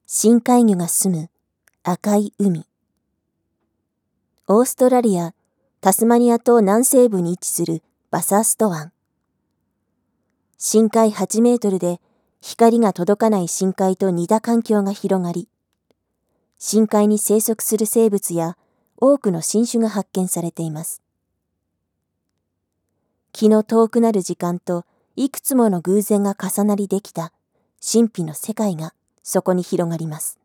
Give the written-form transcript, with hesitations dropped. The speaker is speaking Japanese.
深海魚が住む赤い海。オーストラリア・タスマニア島南西部に位置するバサースト湾。深海8メートルで光が届かない深海と似た環境が広がり、深海に生息する生物や多くの新種が発見されています。気の遠くなる時間といくつもの偶然が重なりできた神秘の世界がそこに広がります。